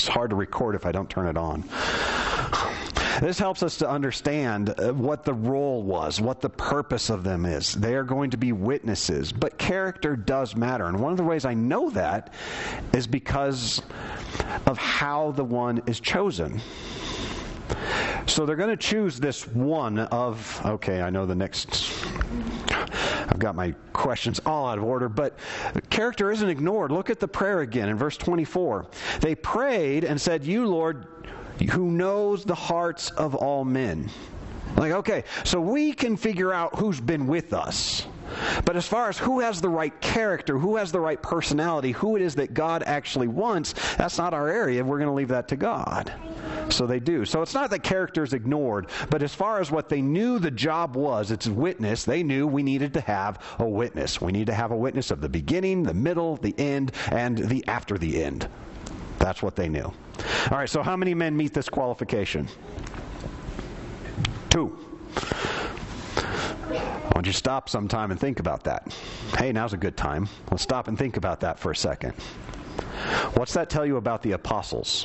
It's hard to record if I don't turn it on. This helps us to understand what the role was, what the purpose of them is. They are going to be witnesses, but character does matter. And one of the ways I know that is because of how the one is chosen. So they're going to choose this one of, okay, I know the next, I've got my questions all out of order, but character isn't ignored. Look at the prayer again in verse 24. They prayed and said, "You, Lord, who knows the hearts of all men." Like, okay, so we can figure out who's been with us. But as far as who has the right character, who has the right personality, who it is that God actually wants, that's not our area. We're going to leave that to God. So they do. So it's not that character is ignored, but as far as what they knew the job was, it's witness. They knew we needed to have a witness. We need to have a witness of the beginning, the middle, the end, and the after the end. That's what they knew. All right, so how many men meet this qualification? 2. I want you to stop sometime and think about that. Hey, now's a good time. Let's stop and think about that for a second. What's that tell you about the apostles?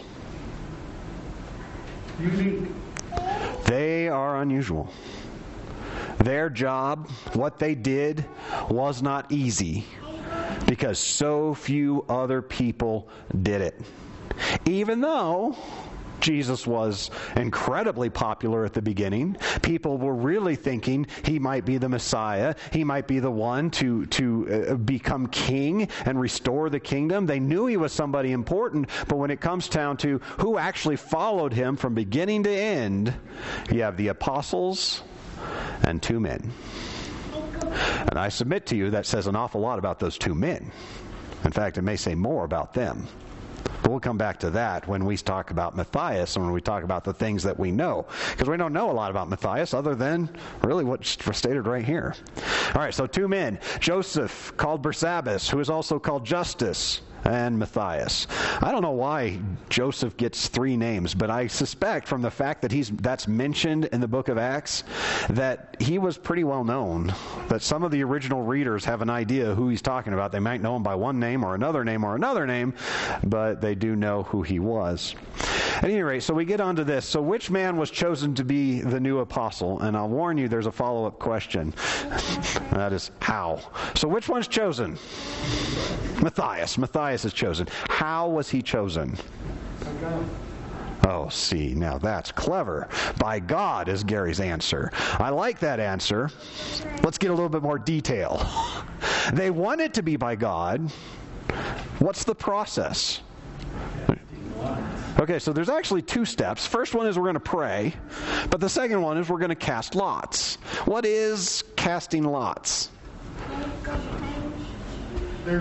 Unique. They are unusual. Their job, what they did, was not easy because so few other people did it. Even though Jesus was incredibly popular at the beginning, people were really thinking he might be the Messiah. He might be the one to become king and restore the kingdom. They knew he was somebody important, but when it comes down to who actually followed him from beginning to end, you have the apostles and 2 men. And I submit to you that says an awful lot about those 2 men. In fact, it may say more about them. But we'll come back to that when we talk about Matthias and when we talk about the things that we know. Because we don't know a lot about Matthias other than really what's stated right here. All right, so 2 men. Joseph, called Barsabbas, who is also called Justus, and Matthias. I don't know why Joseph gets 3 names, but I suspect from the fact that that's mentioned in the book of Acts that he was pretty well known, that some of the original readers have an idea who he's talking about. They might know him by one name or another name, but they do know who he was. At any rate, so we get on to this. So which man was chosen to be the new apostle? And I'll warn you, there's a follow-up question. That is, how? So which one's chosen? Matthias. Matthias is chosen. How was he chosen? Oh, see, now that's clever. By God is Gary's answer. I like that answer. Let's get a little bit more detail. They want it to be by God. What's the process? Okay, so there's actually 2 steps. First one is we're going to pray, but the second one is we're going to cast lots. What is casting lots? There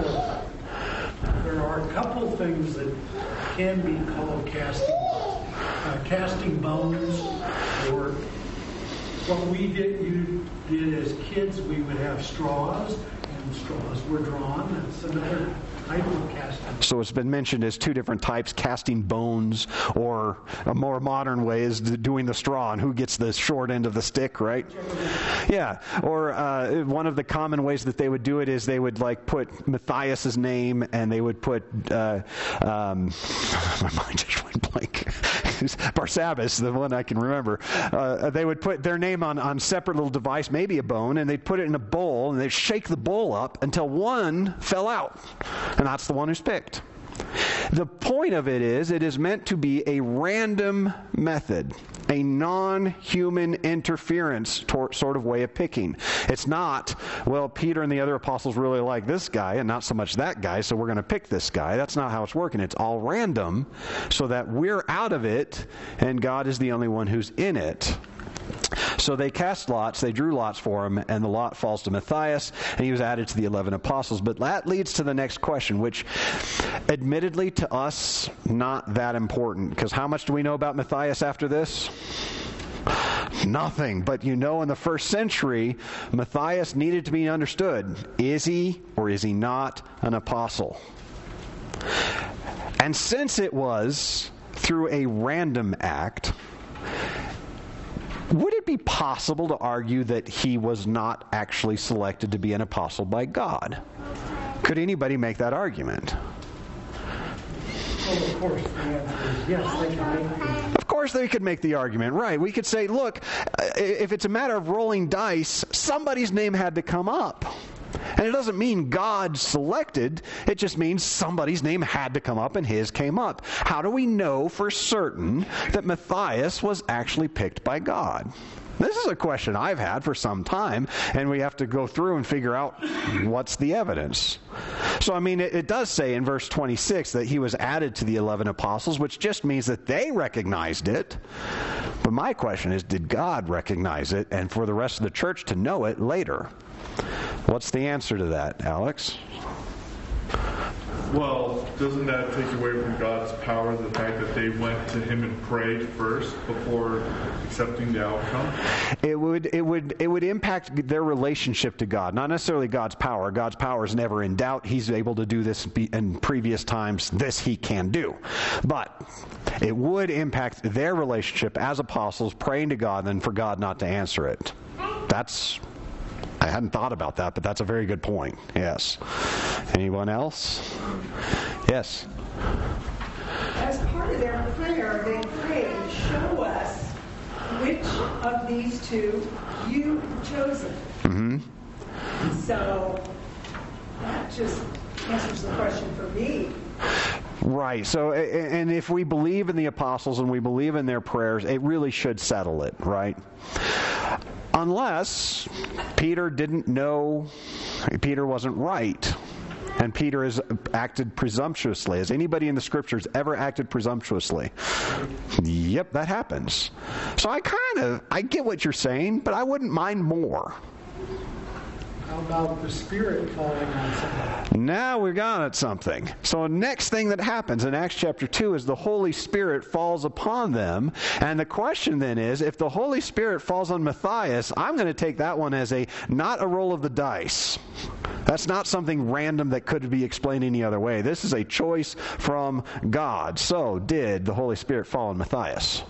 are a couple things that can be called casting. Casting bones, or what you did as kids, we would have straws, and straws were drawn. That's another type of casting. So it's been mentioned as 2 different types, casting bones, or a more modern way is doing the straw, and who gets the short end of the stick, right? Yeah, or one of the common ways that they would do it is they would put Matthias's name, and they would put, my mind just went blank, Barsabbas, the one I can remember. They would put their name on separate little device, maybe a bone, and they'd put it in a bowl, and they'd shake the bowl up until one fell out. And that's the one who's picked. The point of it is meant to be a random method, a non-human interference sort of way of picking. It's not, well, Peter and the other apostles really like this guy and not so much that guy, so we're going to pick this guy. That's not how it's working. It's all random so that we're out of it and God is the only one who's in it. So they cast lots, they drew lots for him, and the lot falls to Matthias, and he was added to the 11 apostles. But that leads to the next question, which admittedly to us, not that important. Because how much do we know about Matthias after this? Nothing. But in the first century, Matthias needed to be understood. Is he or is he not an apostle? And since it was through a random act, would it be possible to argue that he was not actually selected to be an apostle by God? Could anybody make that argument? Well, of course, the answer is yes, they can make the... Of course they could make the argument, right? We could say, look, if it's a matter of rolling dice, somebody's name had to come up. And it doesn't mean God selected, it just means somebody's name had to come up and his came up. How do we know for certain that Matthias was actually picked by God? This is a question I've had for some time, and we have to go through and figure out what's the evidence. So, I mean, it does say in verse 26 that he was added to the 11 apostles, which just means that they recognized it. But my question is, did God recognize it, and for the rest of the church to know it later? What's the answer to that, Alex? Well, doesn't that take away from God's power, the fact that they went to him and prayed first before accepting the outcome? It would impact their relationship to God, not necessarily God's power. God's power is never in doubt. He's able to do this in previous times. This he can do. But it would impact their relationship as apostles praying to God and for God not to answer it. I hadn't thought about that, but that's a very good point. Yes. Anyone else? Yes. As part of their prayer, they prayed, show us which of these two you've chosen. Mm-hmm. So that just answers the question for me. Right. So, and if we believe in the apostles and we believe in their prayers, it really should settle it, right? Unless Peter didn't know, Peter wasn't right, and Peter has acted presumptuously. Has anybody in the Scriptures ever acted presumptuously? Yep, that happens. So I get what you're saying, but I wouldn't mind more. How about the Spirit falling on somebody? Now we've got at something. So the next thing that happens in Acts chapter 2 is the Holy Spirit falls upon them. And the question then is, if the Holy Spirit falls on Matthias, I'm going to take that one as not a roll of the dice. That's not something random that could be explained any other way. This is a choice from God. So did the Holy Spirit fall on Matthias?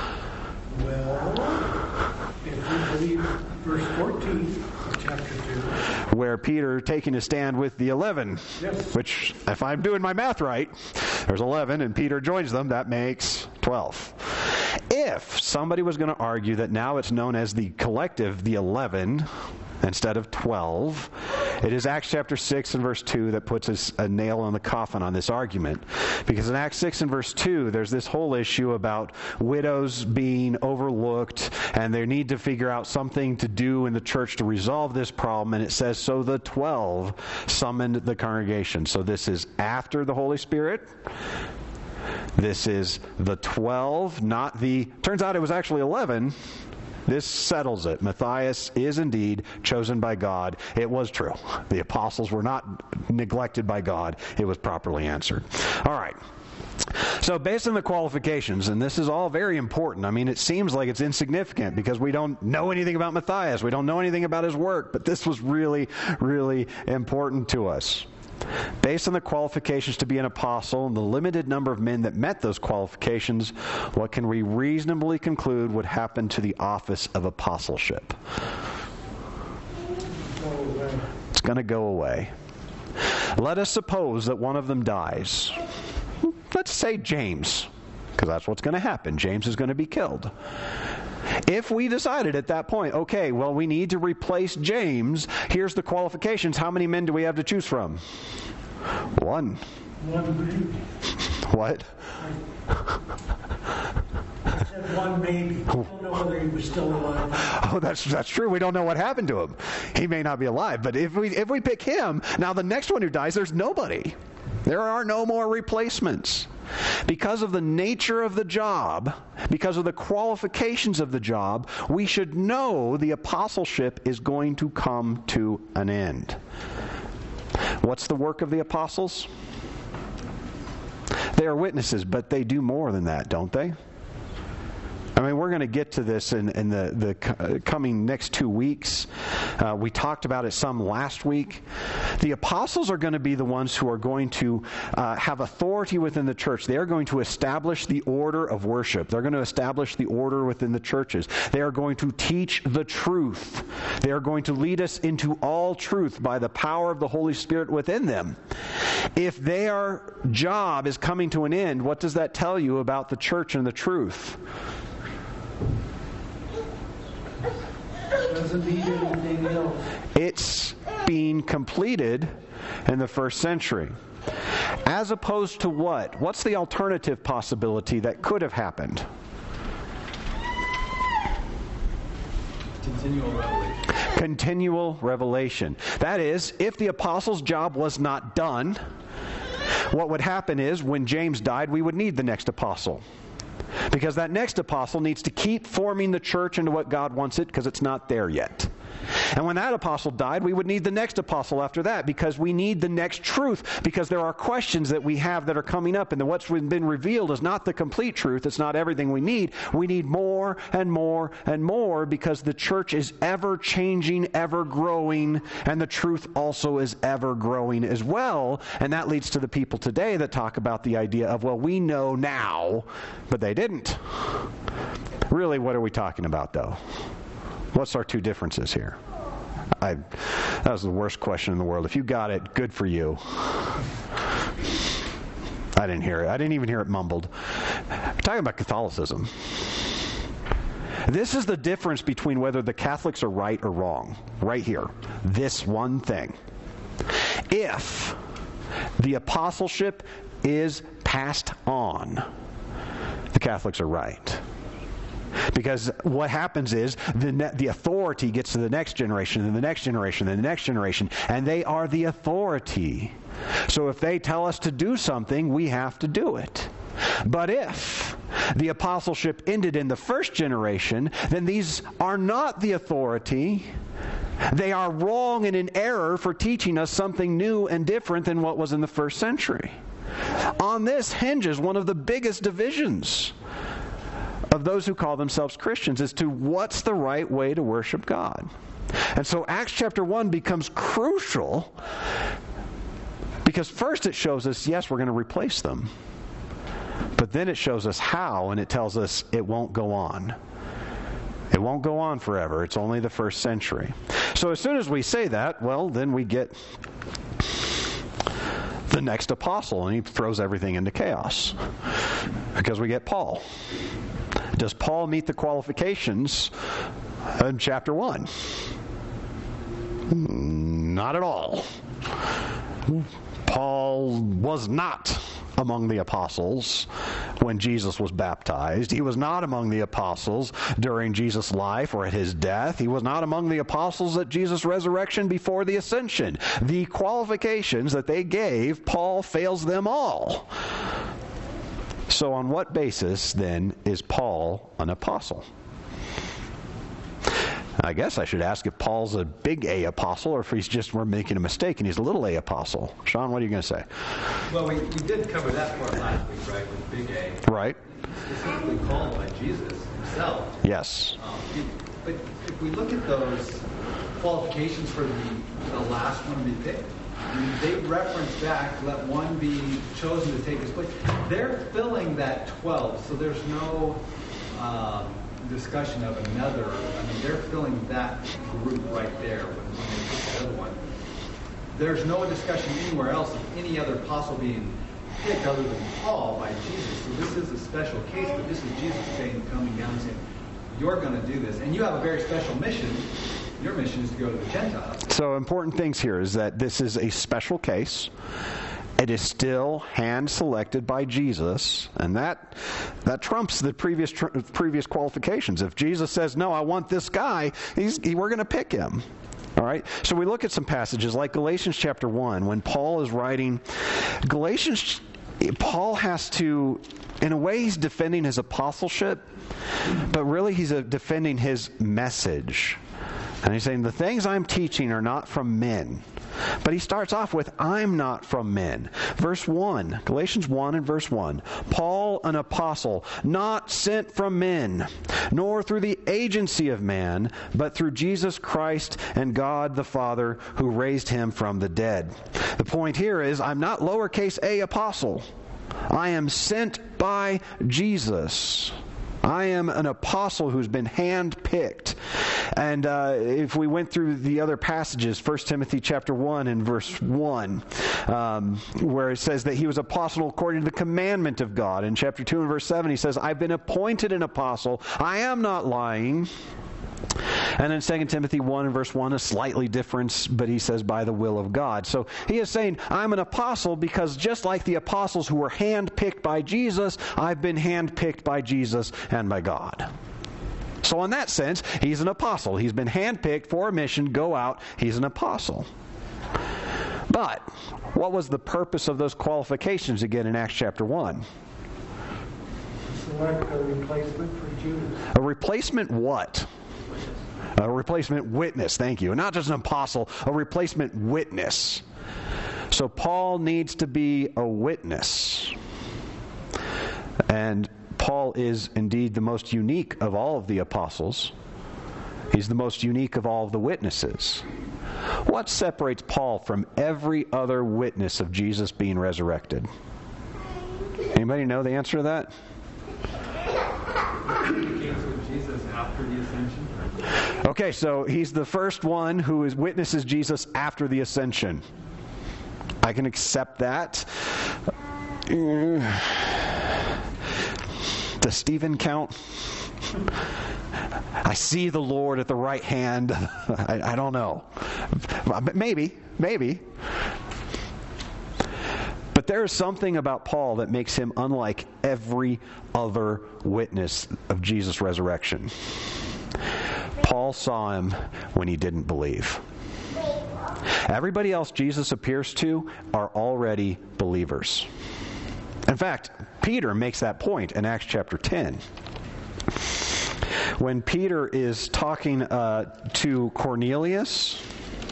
Well, if we believe verse 14 of chapter 2. Where Peter taking a stand with the 11, yes. Which, if I'm doing my math right, there's 11 and Peter joins them, that makes 12. If somebody was going to argue that now it's known as the collective, the 11, instead of 12, it is Acts chapter 6 and verse 2 that puts a nail on the coffin on this argument. Because in Acts 6 and verse 2, there's this whole issue about widows being overlooked, and they need to figure out something to do in the church to resolve this problem. And it says, so the 12 summoned the congregation. So this is after the Holy Spirit. This is the 12, not the... Turns out it was actually 11. This settles it. Matthias is indeed chosen by God. It was true. The apostles were not neglected by God. It was properly answered. All right. So based on the qualifications, and this is all very important. I mean, it seems like it's insignificant because we don't know anything about Matthias. We don't know anything about his work. But this was really, really important to us. Based on the qualifications to be an apostle and the limited number of men that met those qualifications, what can we reasonably conclude would happen to the office of apostleship? It's going to go away. Let us suppose that one of them dies. Let's say James, because that's what's going to happen. James is going to be killed. If we decided at that point, okay, well, we need to replace James, here's the qualifications. How many men do we have to choose from? One. One maybe. What? I said one maybe. I don't know whether he was still alive. Oh, that's true. We don't know what happened to him. He may not be alive. But if we pick him, now the next one who dies, there's nobody. There are no more replacements. Because of the nature of the job, because of the qualifications of the job, we should know the apostleship is going to come to an end. What's the work of the apostles? They are witnesses, but they do more than that, don't they? I mean, we're going to get to this in the coming next 2 weeks. We talked about it some last week. The apostles are going to be the ones who are going to have authority within the church. They are going to establish the order of worship. They're going to establish the order within the churches. They are going to teach the truth. They are going to lead us into all truth by the power of the Holy Spirit within them. If their job is coming to an end, what does that tell you about the church and the truth? Doesn't need anything else. It's being completed in the first century. As opposed to what? What's the alternative possibility that could have happened? Continual revelation. Continual revelation. That is, if the apostles' job was not done, what would happen is when James died, we would need the next apostle. Because that next apostle needs to keep forming the church into what God wants it, because it's not there yet. And when that apostle died, we would need the next apostle after that, because we need the next truth, because there are questions that we have that are coming up, and what's been revealed is not the complete truth. It's not everything we need. We need more and more and more, because the church is ever changing, ever growing, and the truth also is ever growing as well. And that leads to the people today that talk about the idea of, well, we know now, but they didn't. Really, what are we talking about, though? What's our two differences here? That was the worst question in the world. If you got it, good for you. I didn't hear it. I didn't even hear it mumbled. We're talking about Catholicism. This is the difference between whether the Catholics are right or wrong. Right here. This one thing. If the apostleship is passed on, the Catholics are right. Because what happens is the authority gets to the next generation, and the next generation, and the next generation, and they are the authority. So if they tell us to do something, we have to do it. But if the apostleship ended in the first generation, then these are not the authority. They are wrong and in error for teaching us something new and different than what was in the first century. On this hinges one of the biggest divisions of those who call themselves Christians as to what's the right way to worship God. And so Acts chapter 1 becomes crucial because first it shows us, yes, we're going to replace them. But then it shows us how, and it tells us it won't go on. It won't go on forever. It's only the first century. So as soon as we say that, well, then we get the next apostle, and he throws everything into chaos because we get Paul. Does Paul meet the qualifications in chapter 1? Not at all. Paul was not among the apostles when Jesus was baptized. He was not among the apostles during Jesus' life or at his death. He was not among the apostles at Jesus' resurrection before the ascension. The qualifications that they gave, Paul fails them all. So on what basis, then, is Paul an apostle? I guess I should ask if Paul's a big A apostle or if we're making a mistake and he's a little A apostle. Sean, what are you going to say? Well, we did cover that part last week, right, with big A. Right. Specifically called by Jesus himself. Yes. But if we look at those qualifications for the last one to be picked, I mean, they reference back, let one be chosen to take his place. They're filling that 12, so there's no discussion of another. I mean, they're filling that group right there when they pick the other one. There's no discussion anywhere else of any other apostle being picked other than Paul by Jesus. So this is a special case, but this is Jesus coming down and saying, you're going to do this. And you have a very special mission. Your mission is to go to the Gentiles. So important things here is that this is a special case. It is still hand-selected by Jesus, and that trumps the previous qualifications. If Jesus says, no, I want this guy, we're going to pick him. All right? So we look at some passages like Galatians chapter 1. When Paul is writing Galatians, Paul has to, in a way, he's defending his apostleship, but really he's defending his message. And he's saying, the things I'm teaching are not from men, But he starts off with, I'm not from men. Verse 1, Galatians 1 and verse 1. Paul, an apostle, not sent from men, nor through the agency of man, but through Jesus Christ and God the Father, who raised him from the dead. The point here is, I'm not lowercase a apostle. I am sent by Jesus. I am an apostle who's been handpicked. And if we went through the other passages, 1 Timothy chapter 1 and verse 1, where it says that he was apostle according to the commandment of God. In chapter 2 and verse 7, he says, I've been appointed an apostle. I am not lying. And in 2 Timothy 1 and verse 1, a slightly different, but he says, by the will of God. So he is saying, I'm an apostle because just like the apostles who were handpicked by Jesus, I've been handpicked by Jesus and by God. So in that sense, he's an apostle. He's been handpicked for a mission, go out, he's an apostle. But what was the purpose of those qualifications again in Acts chapter 1? Select a replacement for Judas. A replacement what? A replacement witness, thank you. Not just an apostle, a replacement witness. So Paul needs to be a witness. And Paul is indeed the most unique of all of the apostles. He's the most unique of all of the witnesses. What separates Paul from every other witness of Jesus being resurrected? Anybody know the answer to that? Jesus after the ascension. Okay, so he's the first one who witnesses Jesus after the ascension. I can accept that. Does Stephen count? I see the Lord at the right hand. I don't know. Maybe. But there is something about Paul that makes him unlike every other witness of Jesus' resurrection. Paul saw him when he didn't believe. Everybody else Jesus appears to are already believers. In fact, Peter makes that point in Acts chapter 10. When Peter is talking to Cornelius,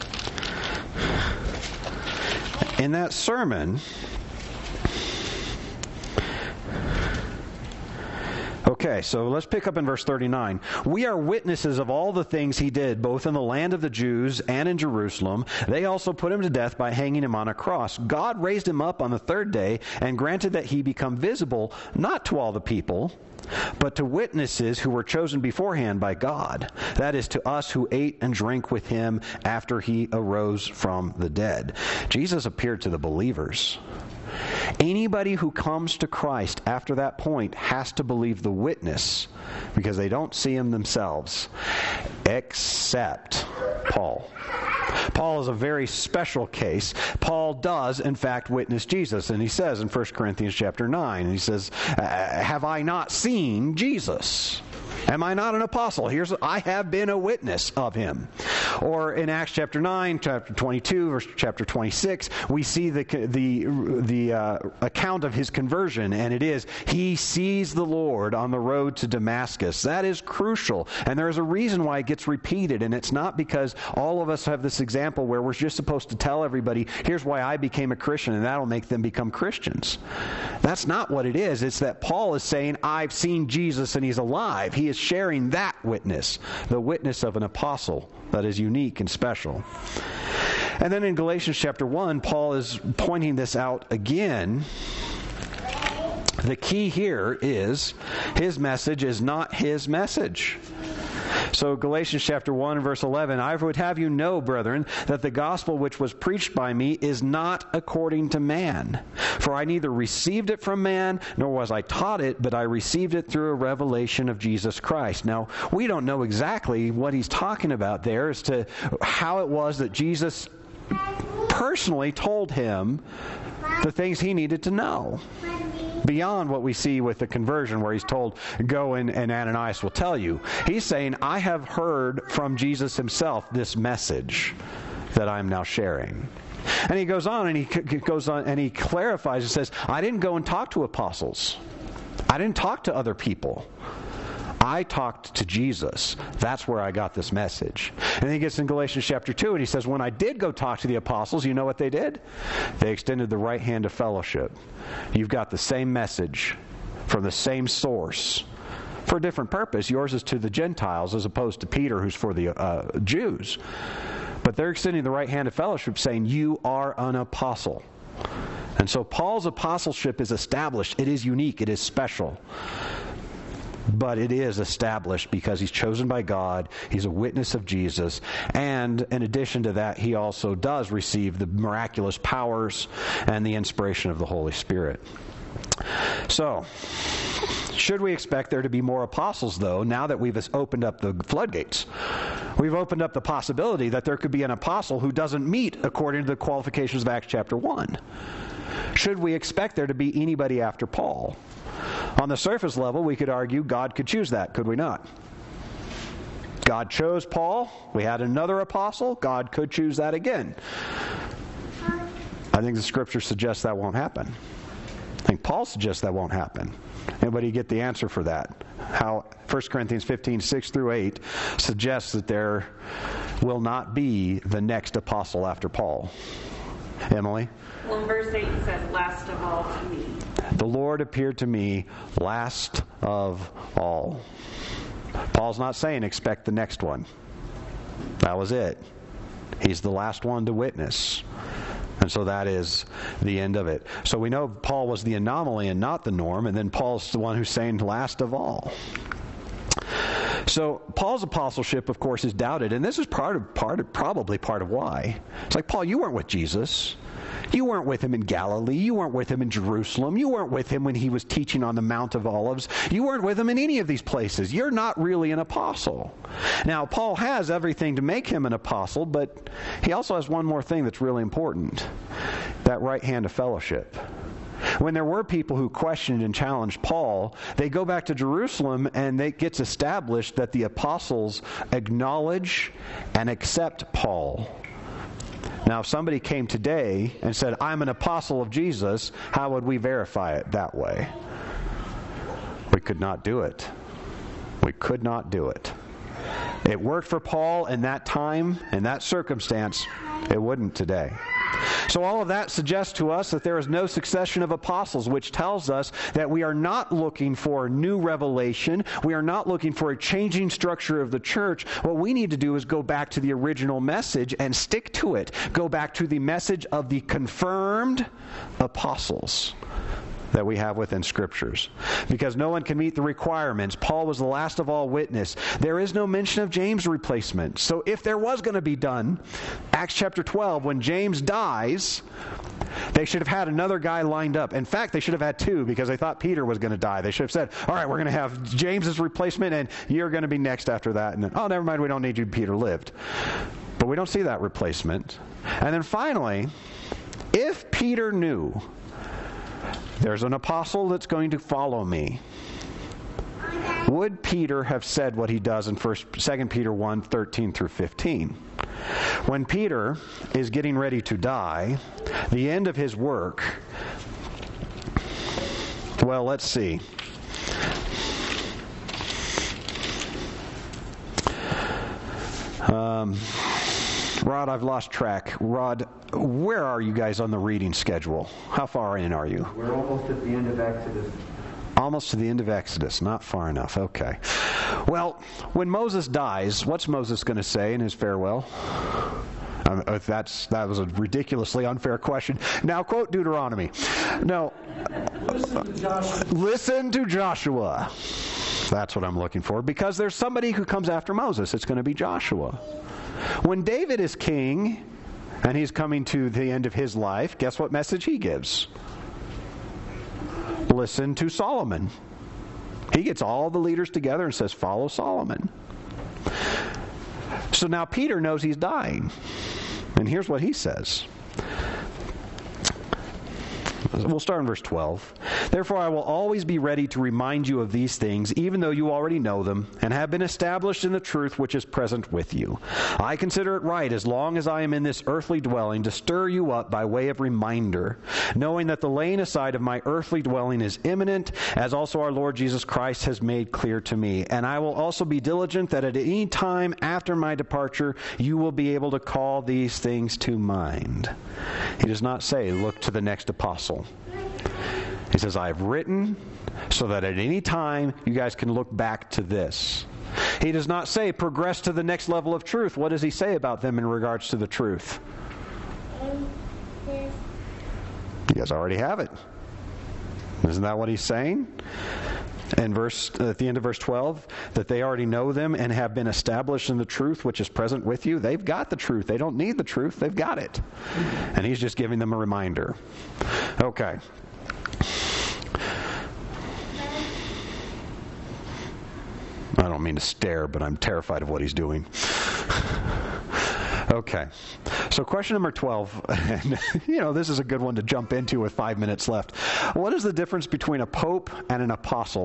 in that sermon, okay, so let's pick up in verse 39. We are witnesses of all the things he did, both in the land of the Jews and in Jerusalem. They also put him to death by hanging him on a cross. God raised him up on the third day and granted that he become visible, not to all the people, but to witnesses who were chosen beforehand by God. That is, to us who ate and drank with him after he arose from the dead. Jesus appeared to the believers. Anybody who comes to Christ after that point has to believe the witness because they don't see him themselves, except Paul. Paul is a very special case. Paul does, in fact, witness Jesus. And he says in 1 Corinthians chapter 9, and he says, have I not seen Jesus? Am I not an apostle? I have been a witness of him. Or in Acts chapter 9, chapter 22, verse chapter 26, we see the account of his conversion, and it is, he sees the Lord on the road to Damascus. That is crucial, and there is a reason why it gets repeated, and it's not because all of us have this example where we're just supposed to tell everybody, here's why I became a Christian, and that'll make them become Christians. That's not what it is. It's that Paul is saying, I've seen Jesus and he's alive. He is sharing that witness, the witness of an apostle that is unique and special. And then in Galatians chapter 1, Paul is pointing this out again. The key here is his message is not his message. So Galatians chapter 1 and verse 11, I would have you know, brethren, that the gospel which was preached by me is not according to man. For I neither received it from man, nor was I taught it, but I received it through a revelation of Jesus Christ. Now, we don't know exactly what he's talking about there as to how it was that Jesus personally told him the things he needed to know. Beyond what we see with the conversion where he's told, go and Ananias will tell you. He's saying, I have heard from Jesus himself this message that I'm now sharing. And he goes on and he clarifies and says, I didn't go and talk to apostles. I didn't talk to other people. I talked to Jesus. That's where I got this message. And then he gets in Galatians chapter 2, and he says, when I did go talk to the apostles, you know what they did? They extended the right hand of fellowship. You've got the same message from the same source for a different purpose. Yours is to the Gentiles as opposed to Peter, who's for the Jews. But they're extending the right hand of fellowship, saying, you are an apostle. And so Paul's apostleship is established. It is unique. It is special. But it is established because he's chosen by God. He's a witness of Jesus. And in addition to that, he also does receive the miraculous powers and the inspiration of the Holy Spirit. So, should we expect there to be more apostles, though, now that we've opened up the floodgates? We've opened up the possibility that there could be an apostle who doesn't meet according to the qualifications of Acts chapter 1. Should we expect there to be anybody after Paul? On the surface level, we could argue God could choose that, could we not? God chose Paul. We had another apostle. God could choose that again. I think the Scripture suggests that won't happen. I think Paul suggests that won't happen. Anybody get the answer for that? How 1 Corinthians 15, 6 through 8 suggests that there will not be the next apostle after Paul. Emily? Well, in verse 8 it says, last of all to me. The Lord appeared to me last of all. Paul's not saying expect the next one. That was it. He's the last one to witness. And so that is the end of it. So we know Paul was the anomaly and not the norm, and then Paul's the one who's saying last of all. So Paul's apostleship, of course, is doubted, and this is probably part of why. It's like, Paul, you weren't with Jesus. You weren't with him in Galilee. You weren't with him in Jerusalem. You weren't with him when he was teaching on the Mount of Olives. You weren't with him in any of these places. You're not really an apostle. Now, Paul has everything to make him an apostle, but he also has one more thing that's really important. That right hand of fellowship. When there were people who questioned and challenged Paul, they go back to Jerusalem and it gets established that the apostles acknowledge and accept Paul. Now, if somebody came today and said, I'm an apostle of Jesus, how would we verify it that way? We could not do it. We could not do it. It worked for Paul in that time, in that circumstance. It wouldn't today. So all of that suggests to us that there is no succession of apostles, which tells us that we are not looking for new revelation. We are not looking for a changing structure of the church. What we need to do is go back to the original message and stick to it. Go back to the message of the confirmed apostles that we have within Scriptures. Because no one can meet the requirements. Paul was the last of all witness. There is no mention of James' replacement. So if there was going to be done, Acts chapter 12, when James dies, they should have had another guy lined up. In fact, they should have had two because they thought Peter was going to die. They should have said, all right, we're going to have James's replacement and you're going to be next after that. And then, oh, never mind, we don't need you. Peter lived. But we don't see that replacement. And then finally, if Peter knew there's an apostle that's going to follow me, would Peter have said what he does in 2 Peter 1, 13 through 15? When Peter is getting ready to die, the end of his work, well, let's see. Rod, I've lost track. Rod, where are you guys on the reading schedule? How far in are you? We're almost at the end of Exodus. Almost to the end of Exodus. Not far enough. Okay. Well, when Moses dies, what's Moses going to say in his farewell? That was a ridiculously unfair question. Now quote Deuteronomy. No. Listen to Joshua. That's what I'm looking for. Because there's somebody who comes after Moses. It's going to be Joshua. When David is king, and he's coming to the end of his life, guess what message he gives? Listen to Solomon. He gets all the leaders together and says, follow Solomon. So now Peter knows he's dying. And here's what he says. We'll start in verse 12. Therefore, I will always be ready to remind you of these things, even though you already know them, and have been established in the truth which is present with you. I consider it right, as long as I am in this earthly dwelling, to stir you up by way of reminder, knowing that the laying aside of my earthly dwelling is imminent, as also our Lord Jesus Christ has made clear to me. And I will also be diligent that at any time after my departure, you will be able to call these things to mind. He does not say, look to the next apostle. He says, I have written so that at any time you guys can look back to this. He does not say, progress to the next level of truth. What does he say about them in regards to the truth? You guys already have it. Isn't that what he's saying? At the end of verse 12, that they already know them and have been established in the truth which is present with you. They've got the truth. They don't need the truth. They've got it. And he's just giving them a reminder. Okay. I don't mean to stare, but I'm terrified of what he's doing. Okay. So question number 12, and this is a good one to jump into with 5 minutes left. What is the difference between a pope and an apostle?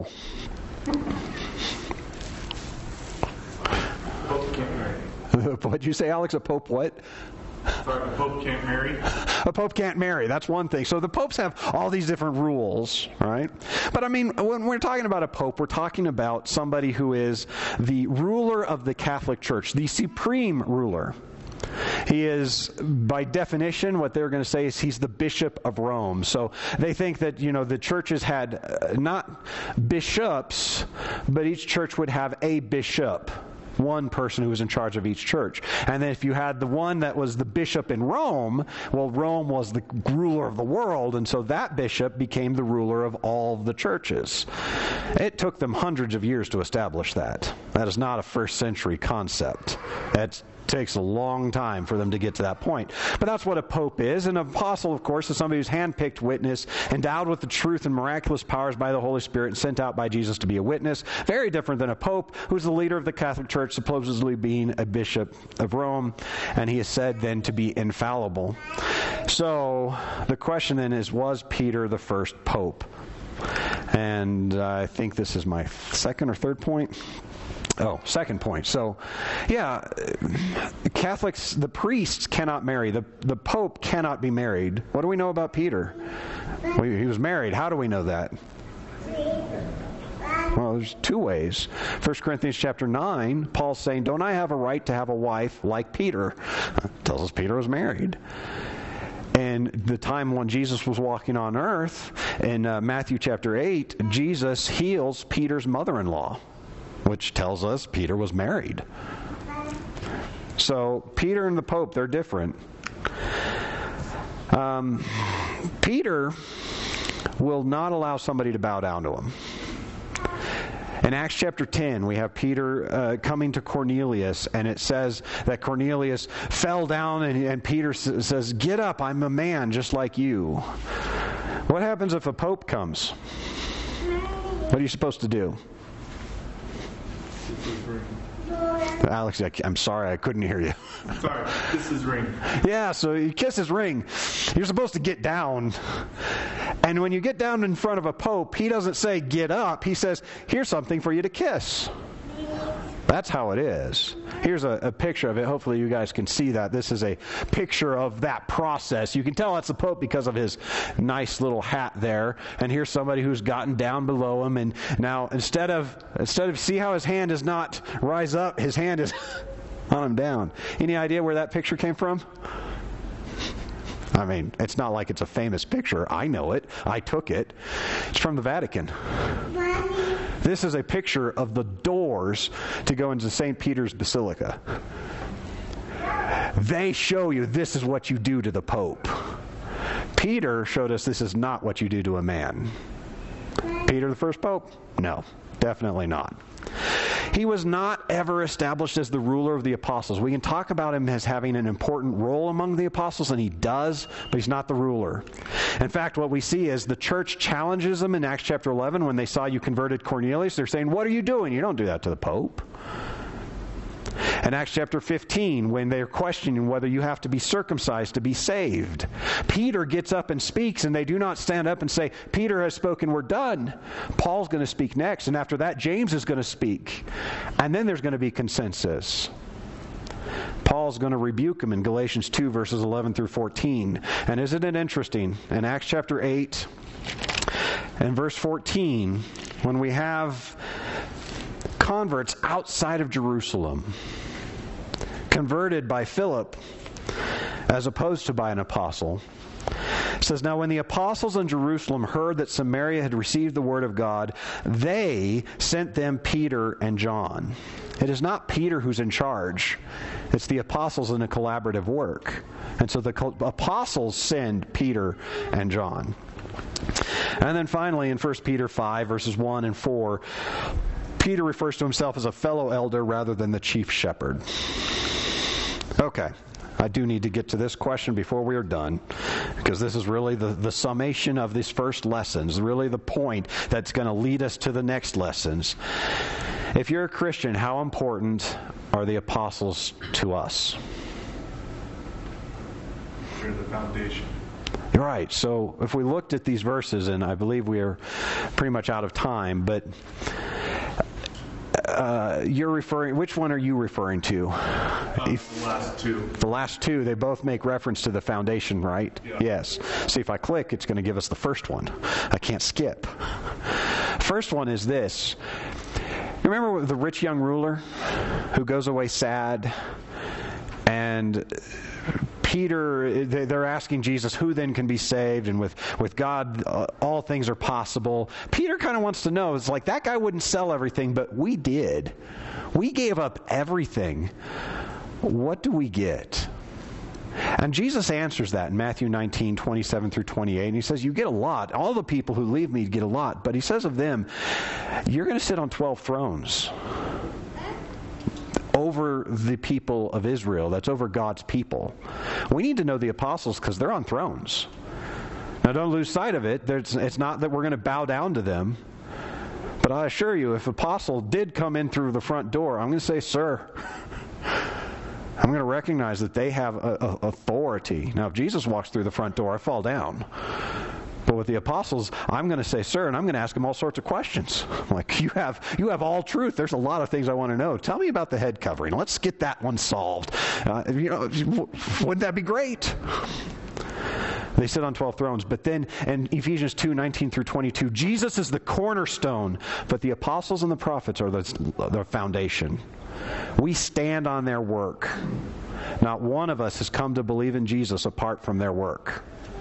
Pope can't marry. What'd you say, Alex? A pope what? Sorry, a pope can't marry. A pope can't marry. That's one thing. So the popes have all these different rules, right? But I mean, when we're talking about a pope, we're talking about somebody who is the ruler of the Catholic Church, the supreme ruler. He is, by definition, what they're going to say is he's the Bishop of Rome. So they think that, the churches had not bishops, but each church would have a bishop. One person who was in charge of each church. And then if you had the one that was the bishop in Rome, well, Rome was the ruler of the world, and so that bishop became the ruler of all of the churches. It took them hundreds of years to establish that. That is not a first century concept. It takes a long time for them to get to that point. But that's what a pope is. An apostle, of course, is somebody who's handpicked witness, endowed with the truth and miraculous powers by the Holy Spirit, and sent out by Jesus to be a witness. Very different than a pope, who's the leader of the Catholic Church, supposedly being a bishop of Rome, and he is said then to be infallible. So the question then is, was Peter the first pope? And I think this is my second or third point. Oh, second point. So, Catholics, the priests cannot marry. The Pope cannot be married. What do we know about Peter? He was married. How do we know that? Well, there's two ways. 1 Corinthians chapter 9, Paul's saying, don't I have a right to have a wife like Peter? Tells us Peter was married. And the time when Jesus was walking on earth, in Matthew chapter 8, Jesus heals Peter's mother-in-law, which tells us Peter was married. So Peter and the Pope, they're different. Peter will not allow somebody to bow down to him. In Acts chapter 10, we have Peter coming to Cornelius, and it says that Cornelius fell down, and Peter says, get up, I'm a man just like you. What happens if a pope comes? What are you supposed to do? Alex, I'm sorry, I couldn't hear you. Sorry, kiss his ring. Yeah, so you kiss his ring. You're supposed to get down. And when you get down in front of a pope, he doesn't say, get up. He says, here's something for you to kiss. That's how it is. Here's a picture of it. Hopefully you guys can see that. This is a picture of that process. You can tell that's the Pope because of his nice little hat there. And here's somebody who's gotten down below him. And now instead of see how his hand does not rise up, his hand is on him down. Any idea where that picture came from? I mean, it's not like it's a famous picture. I know it. I took it. It's from the Vatican. This is a picture of the doors to go into St. Peter's Basilica. They show you this is what you do to the Pope. Peter showed us this is not what you do to a man. Peter the first Pope? No, definitely not. He was not ever established as the ruler of the apostles. We can talk about him as having an important role among the apostles, and he does, but he's not the ruler. In fact, what we see is the church challenges him in Acts chapter 11 when they saw you converted Cornelius. They're saying, what are you doing? You don't do that to the Pope. In Acts chapter 15, when they're questioning whether you have to be circumcised to be saved, Peter gets up and speaks, and they do not stand up and say, Peter has spoken, we're done. Paul's going to speak next, and after that, James is going to speak. And then there's going to be consensus. Paul's going to rebuke him in Galatians 2, verses 11 through 14. And isn't it interesting? In Acts chapter 8 and verse 14, when we have converts outside of Jerusalem, converted by Philip as opposed to by an apostle, it says, now when the apostles in Jerusalem heard that Samaria had received the word of God, they sent them Peter and John. It is not Peter who's in charge. It's the apostles in a collaborative work. And so the apostles send Peter and John. And then finally in 1 Peter 5, verses 1 and 4, Peter refers to himself as a fellow elder rather than the chief shepherd. Okay. I do need to get to this question before we are done, because this is really the summation of these first lessons, really the point that's going to lead us to the next lessons. If you're a Christian, how important are the apostles to us? They're the foundation. Right. So if we looked at these verses, and I believe we are pretty much out of time, but you're referring, which one are you referring to? The last two. The last two, they both make reference to the foundation, right? Yeah. Yes. See, if I click, it's going to give us the first one. I can't skip. First one is this. Remember the rich young ruler who goes away sad? And Peter, they're asking Jesus, who then can be saved? And with God, all things are possible. Peter kind of wants to know, it's like, that guy wouldn't sell everything, but we did. We gave up everything. What do we get? And Jesus answers that in Matthew 19, 27 through 28. And he says, you get a lot. All the people who leave me get a lot. But he says of them, you're going to sit on 12 thrones over the people of Israel. That's over God's people. We need to know the apostles because they're on thrones. Now don't lose sight of it. It's not that we're going to bow down to them. But I assure you, if an apostle did come in through the front door, I'm going to say, sir, I'm going to recognize that they have authority. Now, if Jesus walks through the front door, I fall down. But with the apostles, I'm going to say, sir, and I'm going to ask them all sorts of questions. Like, you have all truth. There's a lot of things I want to know. Tell me about the head covering. Let's get that one solved. Wouldn't that be great? They sit on 12 thrones. But then in Ephesians 2, 19 through 22, Jesus is the cornerstone, but the apostles and the prophets are the foundation. We stand on their work. Not one of us has come to believe in Jesus apart from their work.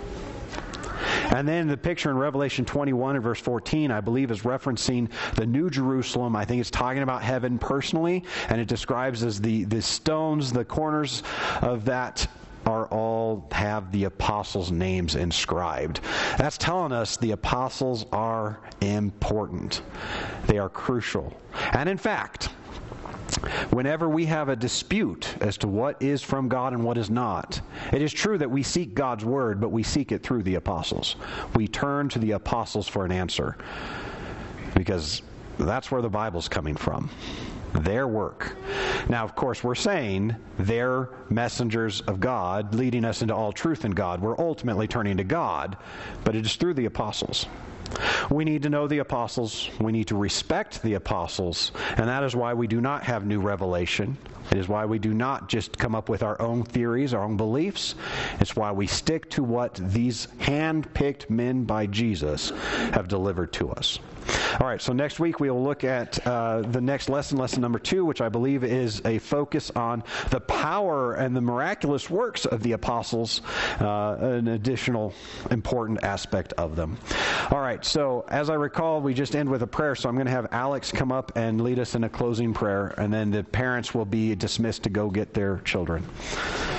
And then the picture in Revelation 21 and verse 14, I believe, is referencing the New Jerusalem. I think it's talking about heaven personally, and it describes as the stones, the corners of that all have the apostles' names inscribed. That's telling us the apostles are important. They are crucial. And in fact, whenever we have a dispute as to what is from God and what is not, it is true that we seek God's word, but we seek it through the apostles. We turn to the apostles for an answer, because that's where the Bible's coming from. Their work. Now, of course, we're saying they're messengers of God, leading us into all truth in God. We're ultimately turning to God, but it is through the apostles. We need to know the apostles. We need to respect the apostles. And that is why we do not have new revelation. It is why we do not just come up with our own theories, our own beliefs. It's why we stick to what these hand-picked men by Jesus have delivered to us. All right, so next week we will look at the next lesson, lesson number 2, which I believe is a focus on the power and the miraculous works of the apostles, an additional important aspect of them. All right, so as I recall, we just end with a prayer, so I'm going to have Alex come up and lead us in a closing prayer, and then the parents will be dismissed to go get their children.